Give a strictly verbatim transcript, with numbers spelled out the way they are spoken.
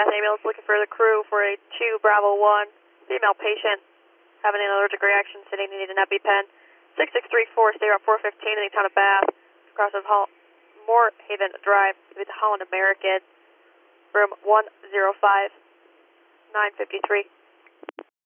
ambulance looking for the crew for a two Bravo one female patient having an allergic reaction, sitting, needing an EpiPen. six six three four, stay around four fifteen in the town of Bath, across of Hall, Moorhaven Drive, with Holland American, room one zero five nine fifty-three.